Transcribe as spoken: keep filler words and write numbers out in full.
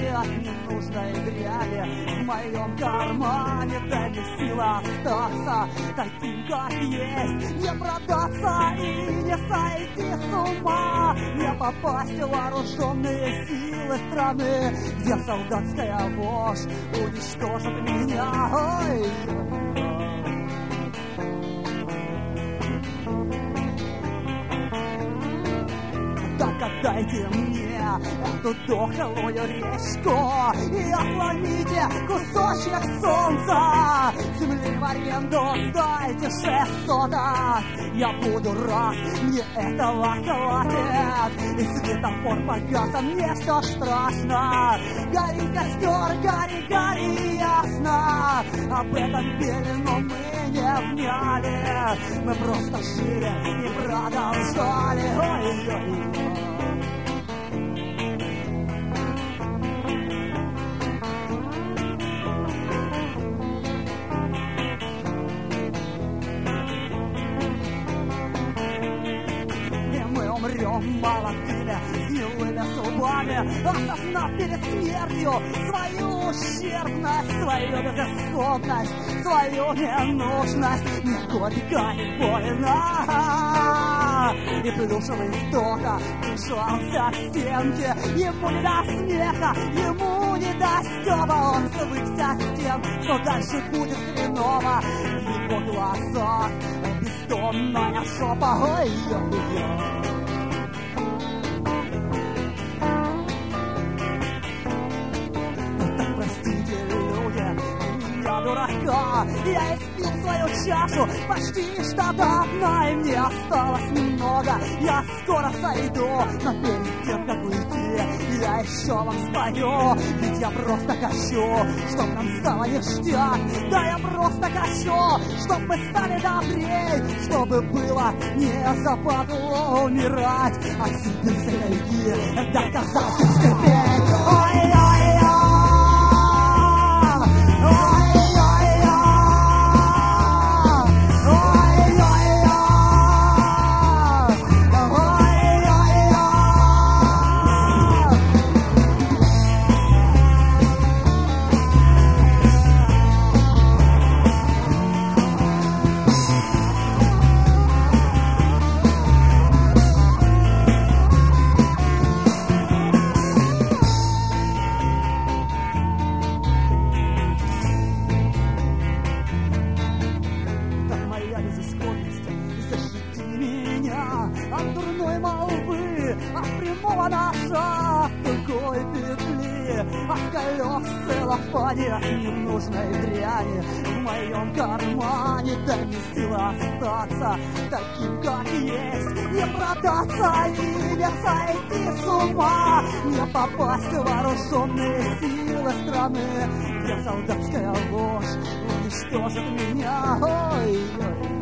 пакет ненужной дряни в моем кармане. Дай мне сила остаться таким, как есть, не продаться и не сойти с ума, не попасть в вооруженные силы страны, где солдатская ложь уничтожит меня. Ой. Так отдайте мне эту дохлую речку и отломите кусочек солнца. Земли в аренду сдайте шесть соток, я буду рад, мне этого хватит. И светофор погас, мне все страшно. Гори костер, гори, гори, ясно. Об этом пели, но мы не вняли. Мы просто жили и продолжали. Ой-ой-ой. Умрем молодыми, с гнилыми зубами, осознав перед смертью свою ущербность, свою безысходность, свою ненужность. Не горько, не больно, и плюшевый кто-то прижался к стенке. Ему не до смеха, ему не до стёба. Он свыкся с тем, что дальше будет хреново. В его глазах бездонная жопа. Ой-ой-ой. Дурака, я испил свою чашу почти что до дна, и мне осталось немного. Я скоро сойду, но перед тем, как уйти, я еще вам спою. Ведь я просто хочу, чтоб нам стало ништяк. Да, я просто хочу, чтоб мы стали добрей, чтобы было не западло умирать, а сильных людей доказать терпеть. Ой-ой-ой. От дурной молвы, от прямого ножа, тугой петли, от колес в целлофане, ненужной дряни в моем кармане. Дай мне силы остаться таким, как есть, не продаться и не сойти с ума, не попасть в вооруженные силы страны, где солдатская ложь уничтожит меня. Ой-ой-ой.